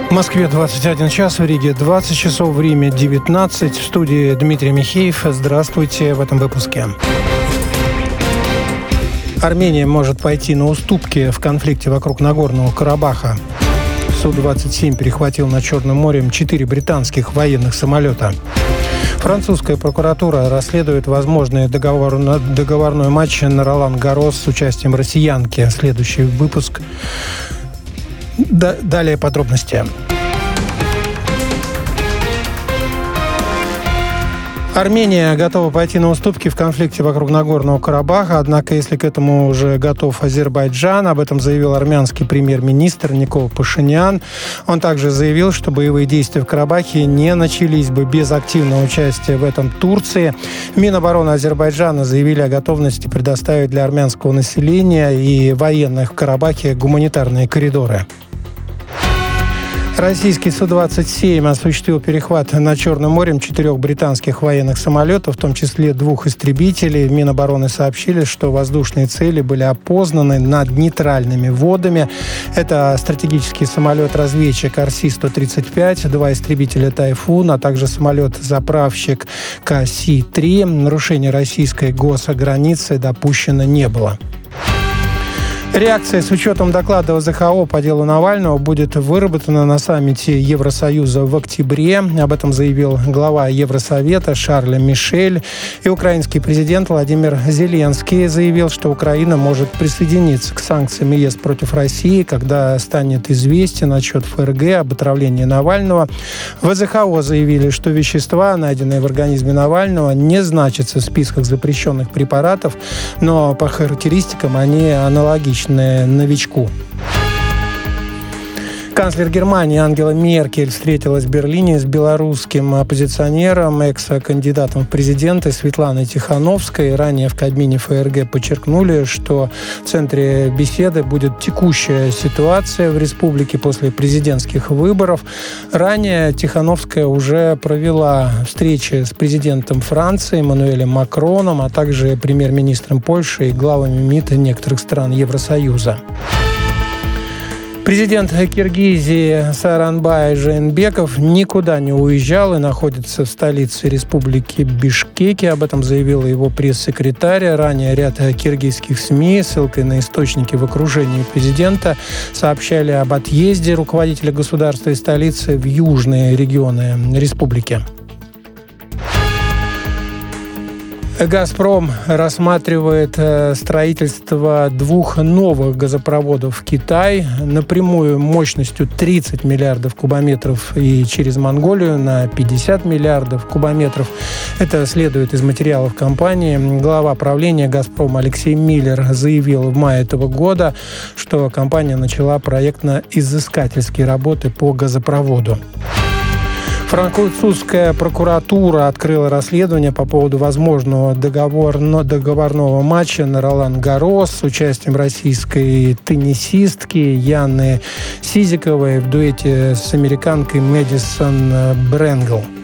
В Москве 21 час, в Риге 20 часов, в Риме 19. В студии Дмитрий Михеев. Здравствуйте в этом выпуске. Армения может пойти на уступки в конфликте вокруг Нагорного Карабаха. Су-27 перехватил над Черным морем 4 британских военных самолета. Французская прокуратура расследует возможный договорной матч на Ролан-Гаррос с участием россиянки. Следующий выпуск. Далее подробности. Армения готова пойти на уступки в конфликте вокруг Нагорного Карабаха, однако если к этому уже готов Азербайджан, об этом заявил армянский премьер-министр Никол Пашинян. Он также заявил, что боевые действия в Карабахе не начались бы без активного участия в этом Турции. Минобороны Азербайджана заявили о готовности предоставить для армянского населения и военных в Карабахе гуманитарные коридоры. Российский Су-27 осуществил перехват над Черным морем 4 британских военных самолетов, в том числе 2 истребителей. В Минобороны сообщили, что воздушные цели были опознаны над нейтральными водами. Это стратегический самолет-разведчик Арси-135, 2 истребителя «Тайфун», а также самолет-заправщик Ка-Си-3. Нарушений российской госграницы допущено не было. Реакция с учетом доклада ОЗХО по делу Навального будет выработана на саммите Евросоюза в октябре. Об этом заявил глава Евросовета Шарль Мишель. И украинский президент Владимир Зеленский заявил, что Украина может присоединиться к санкциям ЕС против России, когда станет известен отчет ФРГ об отравлении Навального. В ОЗХО заявили, что вещества, найденные в организме Навального, не значатся в списках запрещенных препаратов, но по характеристикам они аналогичны новичку. Канцлер Германии Ангела Меркель встретилась в Берлине с белорусским оппозиционером, экс-кандидатом в президенты Светланой Тихановской. Ранее в Кабмине ФРГ подчеркнули, что в центре беседы будет текущая ситуация в республике после президентских выборов. Ранее Тихановская уже провела встречи с президентом Франции Эммануэлем Макроном, а также премьер-министром Польши и главами МИД некоторых стран Евросоюза. Президент Киргизии Сооронбай Жээнбеков никуда не уезжал и находится в столице республики Бишкеке. Об этом заявила его пресс-секретарь. Ранее ряд киргизских СМИ, ссылкой на источники в окружении президента, сообщали об отъезде руководителя государства и столицы в южные регионы республики. «Газпром» рассматривает строительство 2 новых газопроводов в Китай напрямую мощностью 30 миллиардов кубометров и через Монголию на 50 миллиардов кубометров. Это следует из материалов компании. Глава правления «Газпром» Алексей Миллер заявил в мае этого года, что компания начала проектно-изыскательские работы по газопроводу. Французская прокуратура открыла расследование по поводу возможного договорного матча на Ролан-Гаррос с участием российской теннисистки Яны Сизиковой в дуэте с американкой Мэдисон Брэнгл.